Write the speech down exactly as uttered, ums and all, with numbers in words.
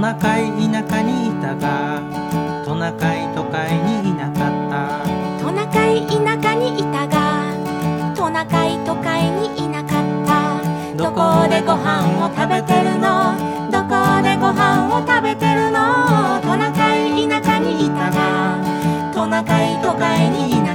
ナカイ田舎にいたがトナカイ都会にいなかった。 トナカイ田舎にいたがトナカイ都会にいなかった。どこでご飯を食べてるの、どこでご飯を食べてるの。トナカイ田舎にいたがトナカイ都会にいなかった。